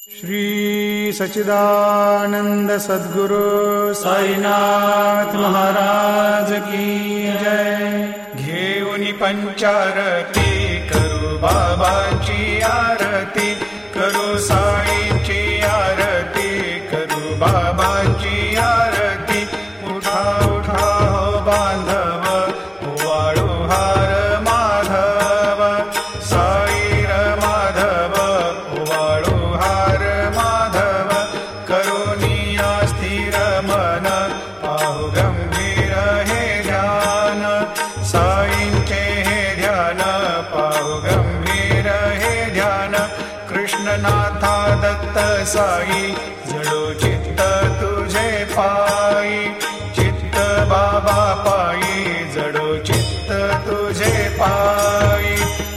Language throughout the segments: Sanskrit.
श्री सच्चिदानंद सद्गुरु साईनाथ महाराज की जय। घेऊनी पंचारती करू बाबाची आरती, करू साईंची आरती, करू बाबाची आरती। उठा उठा हो बांधव, वाळू हार माधव, साईर माधव, वाळू हार माधव। करुनिया स्थिर मन, पाहु गंभीर हे ध्यान, साईंचे हे ध्यान, पाहु गंभीर हे ध्यान। कृष्णनाथा दत्त साई, जडो चित्त तुझे पायी, चित्त बाबा पायी, जडो चित्त तुझे पायी।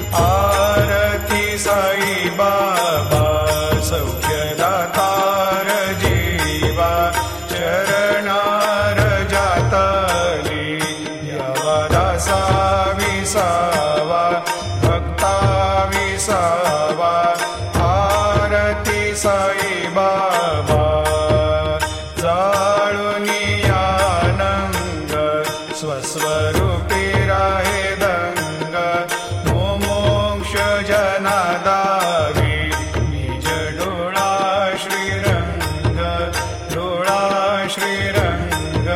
आरती साई बाबा, सौख्यदातार जीवा, चरणार जातली, यावा दासा विसावा, भक्ता विसावा। आरती साई बाबा, जाळुनी आनंद, स्वस्वरूपी राहे दंग। मोमोक्ष जनादारी, निज डोळा श्रीरंग, डोळा श्रीरंग।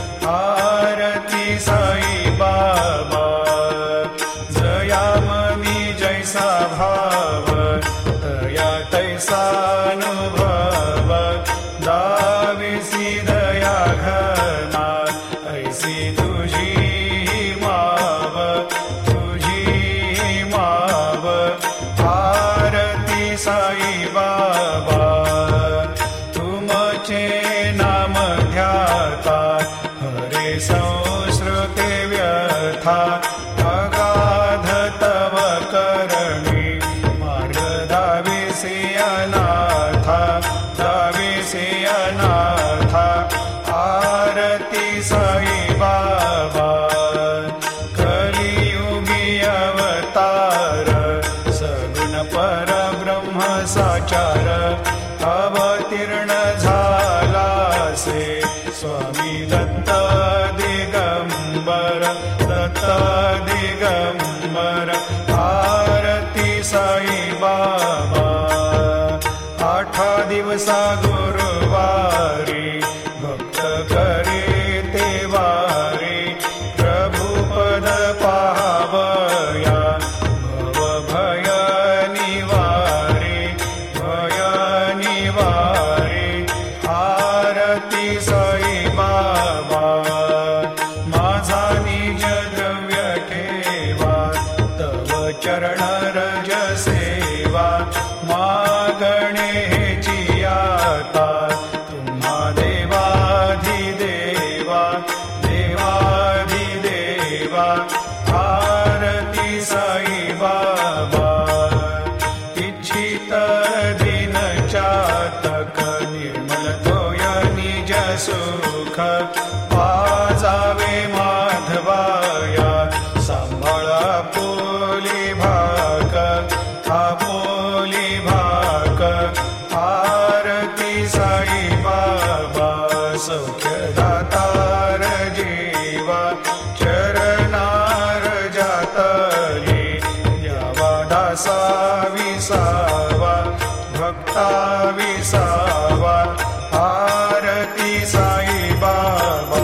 आरती साई बाबा, जया मनी जैसा भाव, तया तैसा अनुभव। दाविसी दया घना, ऐसी तुझी माव, तुझी माव। आरती साई बाबा, तुमचे नाम ध्याता, हरे संस्कृते व्यथा। अगाध तव करणी, मार्ग दाविसी अनाथा, दाविसी अनाथा। आरती साई बाबा, कलियुगी अवतार, सगुण परब्रह्म साचार। अवतीर्ण झालासे, स्वामी दत्त दिगंबर, दत्त दिगंबर। आरती साई बाबा, आठा दिवसा गुरुवारी, भक्त करे ते वारी। प्रभुपद पावया, भव भय निवारी, भय निवारी। आरती साई बाबा, माझा निज द्रव्य ठेवा, तव चरण रज सेवा। मागणे हेची आता, तुम्हा देवाधिदेवा, देवाधिदेवा। आरती साई बाबा, इच्छित दिन चातक, निर्मल तोय निज सुख। पाजावे माधवाया, सांभाळा पोली भाक, आपोली भाक। आरती साई बाबा, सौख्यदातार जीवा, चरणार जातली, यावा दासा विसावा, भक्ता विसावा। आरती साई बाबा,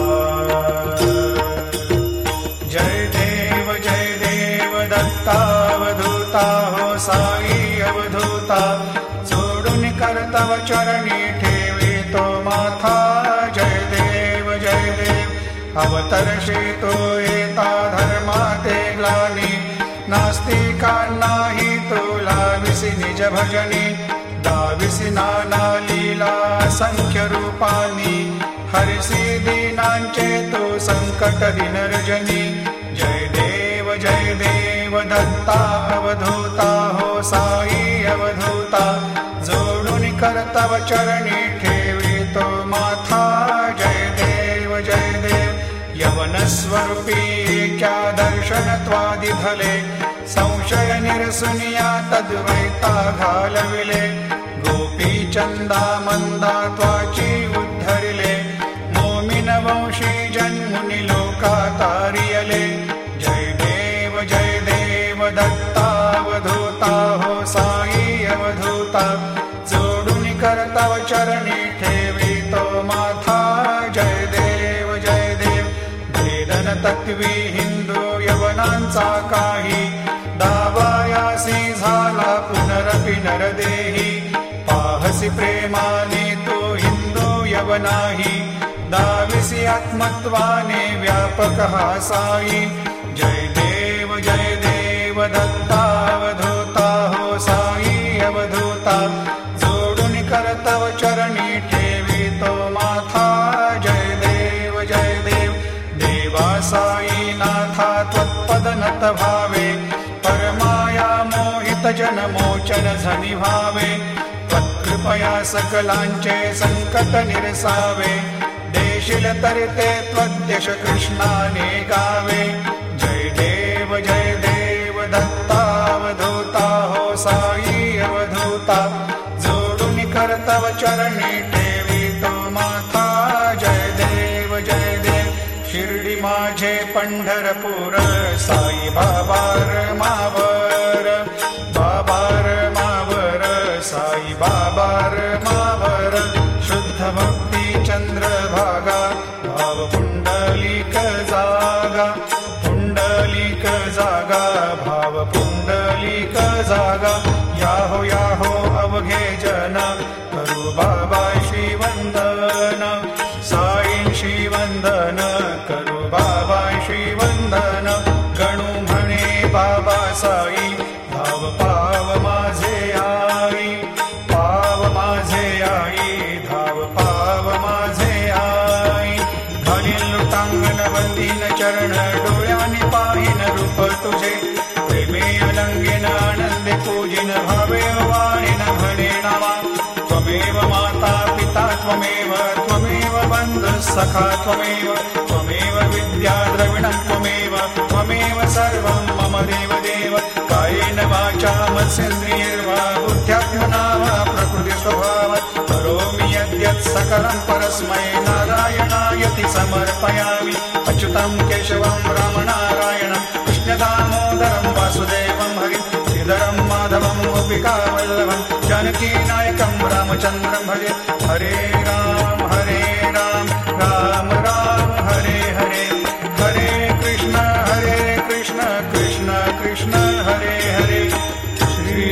जय देव दत्तावधूता, हो साई अवधूता। सोडून कर्तव चरणी ठेवी तो माथा, जय देव अवतर्षे तो येता धर्माते ग्लानी। नास्तिकांनाही तुला विसी निज भजनी, दाविसी नाना लीला संख्य रूपानी। हरिसी दीनांचे तो संकट दिनर्जनी, जय देव दत्ता अवधूता, हो साई अवधूता। जोडून कर्तव चरणी ठेवी तो माथा, जय देव यवन स्वरूपी क्या दर्शन त्वादिधले। संशय निरसुनिया तद्वैता घालविले, गोपीचंदा मंदा त्वाची उद्धरिले मोमिन वंशी जन्मुनी लोका तारियले जय देव दत्तावधूता हो साई अवधूता जोडून करतव चरणी ठेवी तो माथा जय देव वेदन तत्वी हिंदू यवनांचा काही दावायासी झाला पुनरपि नरदेही पाहसी प्रेमाने तो हिंदू यवनाही दाविसी आत्मत्वाने व्यापक हा साई जय देव दत्तावधूता हो साई अवधूता जोडून करतव चरणी ठेवी तो माथा जय देव देवा साई नाथा त्वत्पद नत भावे परमाया मोहित जन मोचन झनी भावे त्वत्कृपया सकलांचे संकट निरसावे देशील तरिते त्वद्यश कृष्णाने गावे जय देव दत्तावधूता हो साई अवधूता जोडून करतव चरणी ठेवी तो माथा जय देव शिर्डी माझे पंढरपूर साई बाबार मावर साई बाबार मावर शुद्ध भक्ती चंद्रभागा भाव पुंडलिक जागा भाव पुंडलिक जागा याहो अवघे जन करू बाबा श्रीवंदन साई श्रीवंदन करू बाबा श्रीवंदन गणू म्हणे बाबा साई भाव पाव माझे आई धाव पाव माझे आई घालील लुटांगण वंदीन चरण डोळ्याने पाहिन रूप तुझे प्रेमे अलंगेन आनंदे पूजिन भावे वाणीन म्हणे नामा त्वमेव माता पिता त्वमेव बंधु सखा त्वमेव विद्या द्रविणं त्वमेव सर्वं मम देव कायेन वाचा मनसेन्द्रियैर्वा बुद्ध्यात्मना वा प्रकृति स्वभावात् करोमि यद्यत् सकलं परस्मै नारायणायति समर्पयामि अच्युतं केशवं रामनारायणं कृष्णदामोदरं वासुदेवं हरिं श्रीधरं माधवं गोपिकावल्लभं जानकीनायकं रामचन्द्रं भजे हरे राम राम राम हरे हरे कृष्ण कृष्ण हरे हरे श्री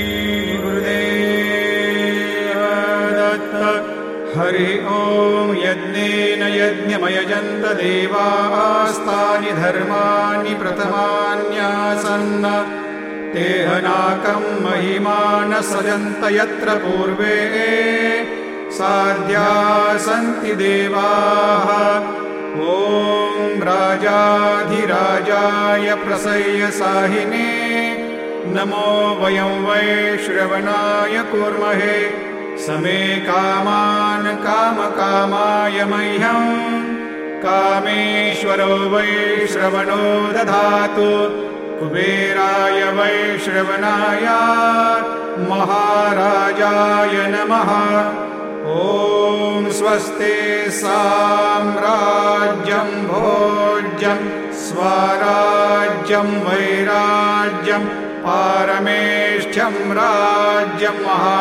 गुरुदेव दत्त हरि ओम यज्ञेन यज्ञमयजन्त देवास्तानि धर्माणि प्रथमान्यासन्न तेहनाकं महिमान सजन्त यत्र पूर्वे साध्या सन्ति देवाः ॐ राजाधिराजाय प्रसह्य साहिने नमो वयं वै श्रवणाय कुर्महे समे कामान् कामकामाय मह्यं कामेश्वरो वै श्रवणो दधातु कुबेराय वै श्रवणाय महाराजाय नमः ॐ स्वस्ति साम्राज्यं भोज्यं स्वराज्यं वैराज्यं पारमेष्ठ्यं राज्यं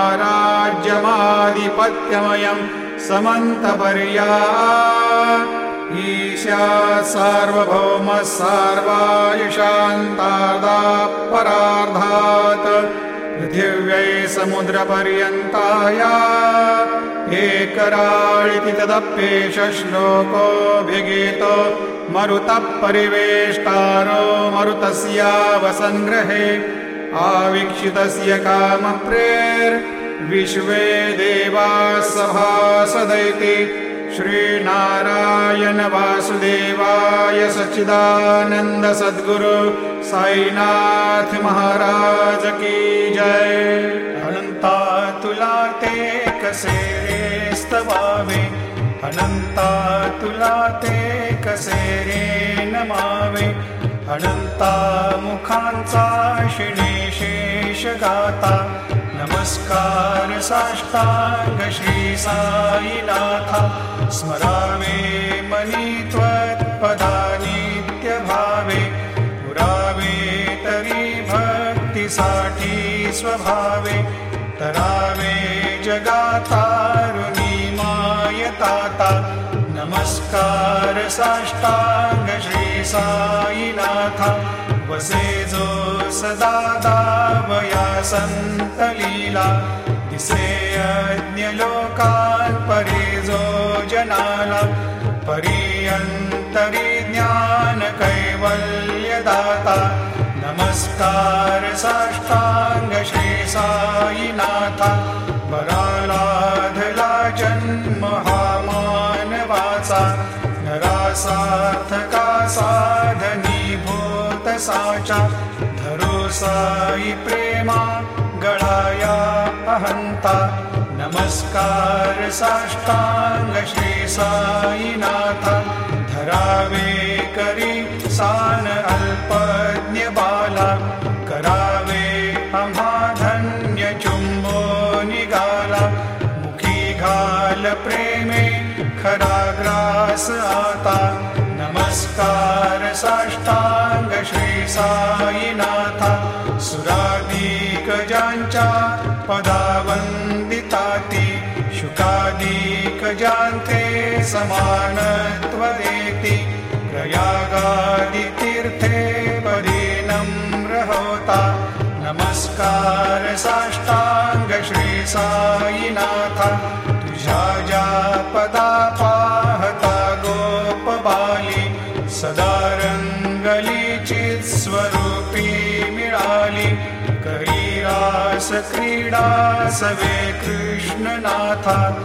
महाराज्यमाधिपत्यमयं समन्तपर्या ईशा सार्वभौम सार्वायुषान्तादापरार्धात् पृथिव्यै समुद्रपर्यन्ताया एकराळिति तदप्येष श्लोकोऽभिगीतो मरुतः परिवेष्टारो मरुतस्यावसङ्ग्रहे आवीक्षितस्य कामप्रेर्विश्वे देवाः सभासदैति श्रीनारायण वासुदेवाय सच्चिदानंद सद्गुरु साईनाथ महाराज की जय। अनंता तुला ते कसे रे स्तवावे, अनंता तुला ते कसे रे नमावे, अनंता मुखांचा शिणे शेष गाता नमस्कार साष्टांग श्री साईनाथ स्मरावे मनी त्वत्पदानित्यभावे पुरावे तरी भक्तीसाठी स्वभावे तरावे जगातारुणी मायताता नमस्कार साष्टांग श्री साईनाथ वसे जो सदा दावया संत लीला दिसे अज्ञ लोकान् परे जो जनाला परियंतरी ज्ञान कैवल्य दाता नमस्कार साष्टांग श्री साईनाथ परालाधला जन्म हा मानवाचा नरासार्थका साधनीभूत साचा धरो साई प्रेमा गळाया अहंता नमस्कार साष्टांग श्री साईनाथ धरावे करी सान अल्पज्ञ बाला करावे आम्हा धन्य चुंबो निगाला मुखी घाल प्रेमे खरा ग्रास आता नमस्कार साष्टांग श्री साईनाथ सुरादिक ज्यांच्या पदावंदिताती शुकादिक ज्यांचे समानत्व देती प्रयागादि तीर्थे पदी नम्र होता नमस्कार साष्टांग श्री साईनाथ तुझ्या ज्या पदा पाहता गोप बाली सदा रंगली चित स्वरूपी मिळाली करी रास क्रीडा सवे कृष्णनाथ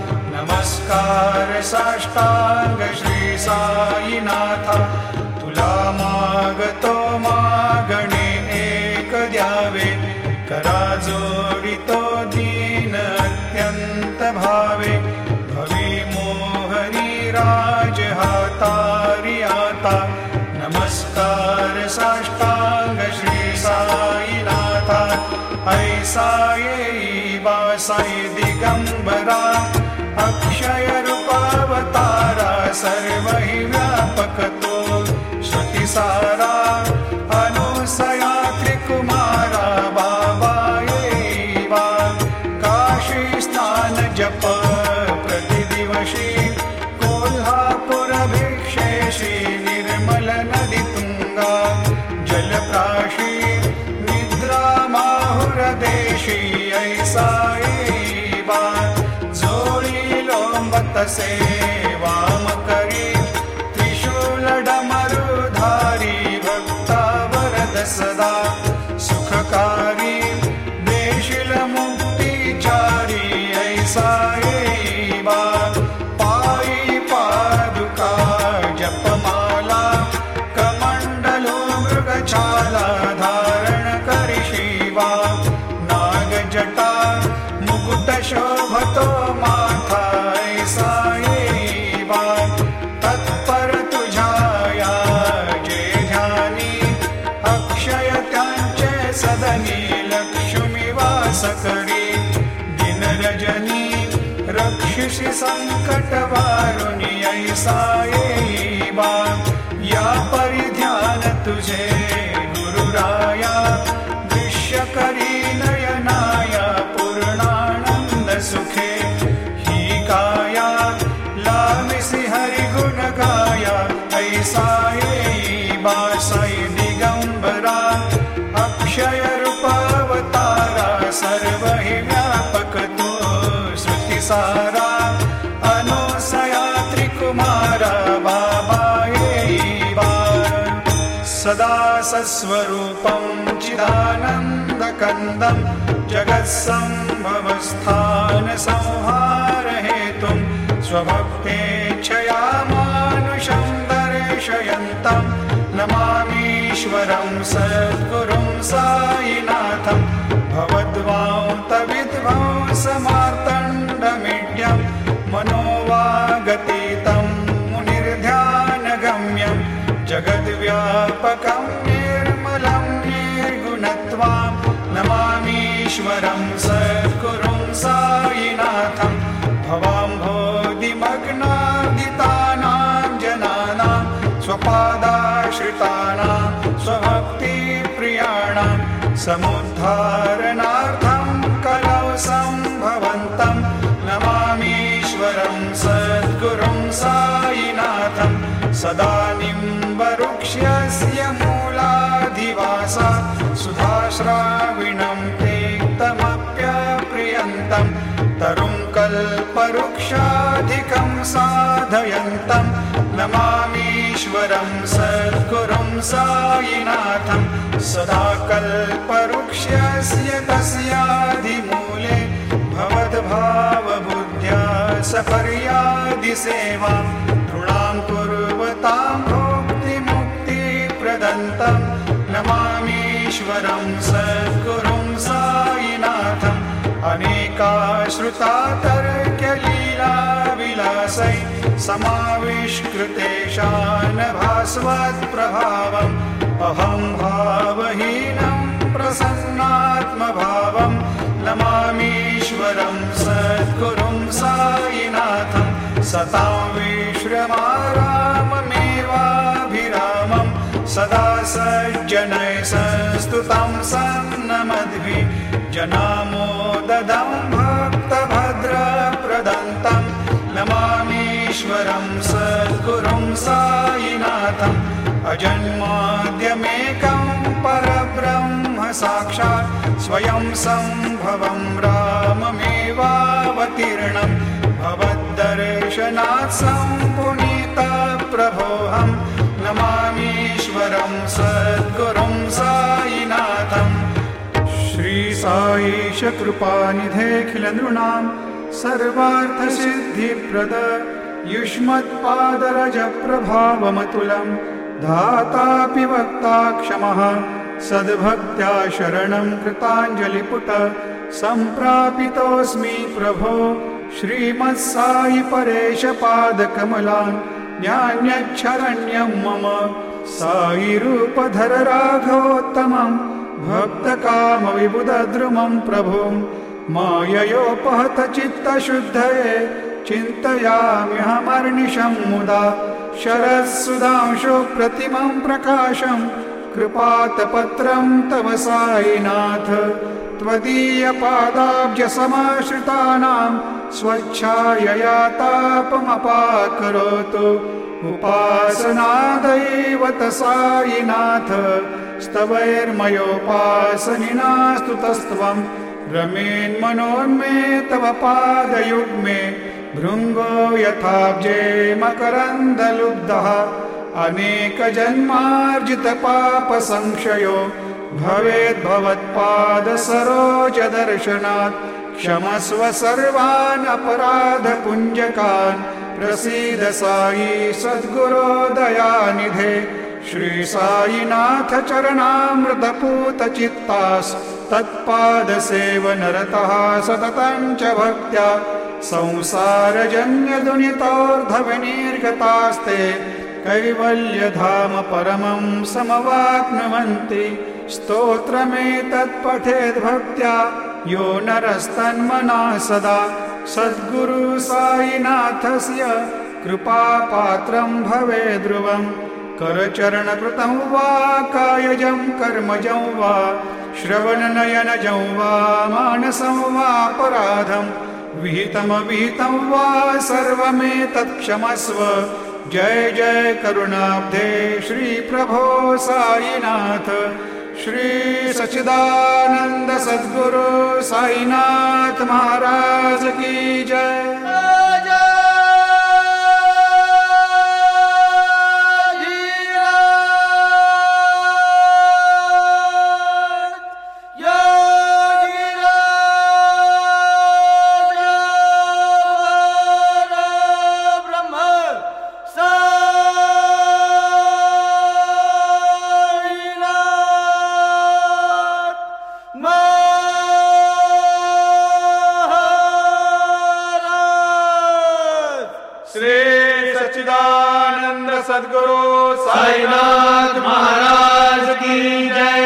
नमस्कार साष्टांग श्री साईनाथ तुला मागतो मागणे एक द्यावे करा जोडितो दीन अत्यंत भावे भवी मोहनी राज हातारी आता नमस्कार साष्टांग श्री साईनाथ ऐसा येई बासाई दिगंबरा अक्षय रूपावतारा सर्व हि व्यापक तो श्रुतिसारा अनुसया त्रिकुमारा बाबा येवा काशी स्नान जप प्रतिदिवशी कोल्हापुर भिक्षेशी निर्मल नदी तुंगा जलप्राशी निद्रा माहुर देशी ऐसा येवा जोडी लोंबत सेवाम करी त्रिशूल डमरुधारी भक्ता वरद सदा सुखकारी देशील मुक्तिचारी ऐसा येवा पायी पादुका जपमाला कमंडलो मृगछाला धारण करी शिवा नागजटा मुकुट शोभतो माथा ऐसा येवा तत्पर तुझाया जे ध्यानी अक्षय त्यांचे सदनी लक्ष्मी वास करी दिन रजनी रक्षिषि संकट वारुणी ऐसा येवा या परिध्यान तुझे गुरुराया दृश्य करी नयनाया पूर्णानंद सुखे ही काया लामिसी हरि गुण गाया ऐसा येवा साई दिगंबरा अक्षय रूपावतारा सर्व हि व्यापक तो श्रुतिसारा अनुसया त्रिकुमारा बाबा येवा सदा सस्वरूपं चिदानन्दकन्दं जगत्सम्भवस्थान संहार हेतुं स्वभक्तेच्छया मानुषं दर्शयन्तं नमामीश्वरं सद्गुरुं साईनाथं भवद्वान्तविध्वंसमार्तण्डमीड्यं मनोवागतीतं मुनिर्ध्यानगम्यं जगद्व्यापकं निर्मलं निर्गुणत्वां नमामीश्वरं सद्गुरुं सायिनाथं भवाम्भोधिमग्नादितानां जनानां स्वपादाश्रितानां स्वभक्तिप्रियाणां समुद्धारणार्थं कलौ सम्भवन्तं नमामीश्वरं सद्गुरुं सायिनाथं सदा निम्बवृक्षस्य मूलाधिवासा सुधाश्राविणं तेक्तमप्यप्रियन्तं तरुं कल्पवृक्षाधिकं साधयन्तं नमामीश्वरं सद्गुरुं सायिनाथं सदा कल्पवृक्षस्य तस्याधिमूले भवद्भावबुद्ध्या सपर्यादिसेवां नृणां कुर्वतां भुक्तिमुक्तिप्रदन्तं नमामीश्वरं सद्गुरुं सायिनाथम् अनेकाश्रुतातर्क्यलीलाविलासै समाविष्कृतेशान् भास्वत्प्रभावम् अहं भावहीनं प्रसन्नात्मभावं नमामीश्वरं सद्गुरुं सायिनाथं सतां विश्रमाराममेवाभिरामं सदा सज्जनैः संस्तुतं सन्नमद्भिः जनामोददं भक्तभद्रप्रदन्तं नमामीश्वरं सद्गुरुं सायिनाथम् अजन्माद्यमेकं परब्रह्म साक्षात् स्वयं सम्भवं राममेवावतीर्णं भवद्दर्शनात् सम्पुनीतप्रभोऽहं नमामीश्वरं सद्गुरुं सायिनाथम् श्रीसाईश कृपानिधेऽखिलनृणां सर्वार्थसिद्धिप्रद युष्मत्पादरजप्रभावमतुलं धातापि वक्ता क्षमः सद्भक्त्या शरणं कृताञ्जलिपुट सम्प्रापितोऽस्मि प्रभो श्रीमत्साई परेश पादकमलान् न्यान्यच्छरण्यं मम साईरूपधर राघवोत्तमं भक्तकामविबुधद्रुमं प्रभुं माययोपहत चित्तशुद्धये चिन्तयाम्यहमर्निशं मुदा शरत्सुधांशु प्रतिमं प्रकाशं कृपातपत्रं तव साईनाथ त्वदीयपादाब्जसमाश्रितानां स्वच्छायया तापमपाकरोतु उपासनादैवत साईनाथ स्तवैर्मयोपासनिना स्तुतस्त्वं रमेन्मनोन्मे तव पादयुग्मे भृङ्गो यथाब्जे मकरन्दलुब्धः अनेकजन्मार्जितपापसंक्षयो भवेद्भवत्पादसरोजदर्शनात् क्षमस्व सर्वान् अपराधपुञ्जकान् प्रसीद साई सद्गुरो दयानिधे श्रीसाईनाथ चरणामृतपूतचित्तास् तत्पादसेवनरतः सततं च भक्त्या संसारजन्यदुनितोर्धविनिर्गतास्ते कैवल्यधाम परमं समवाप्नुवन्ति स्तोत्रमेतत्पठेद्भक्त्या यो नरस्तन्मना सदा सद्गुरु साईनाथस्य कृपापात्रं भवेद्ध्रुवं करचरणकृतं वा कायजं कर्मजं वा श्रवणनयनजं वा मानसं वापराधं विहितमविहितं वा सर्वमेतत्क्षमस्व जय जय करुणाब्धे श्री प्रभो साईनाथ श्री सच्चिदानंद सद्गुरु साईनाथ महाराज की जय। सद्गुरु साईनाथ महाराज की जय।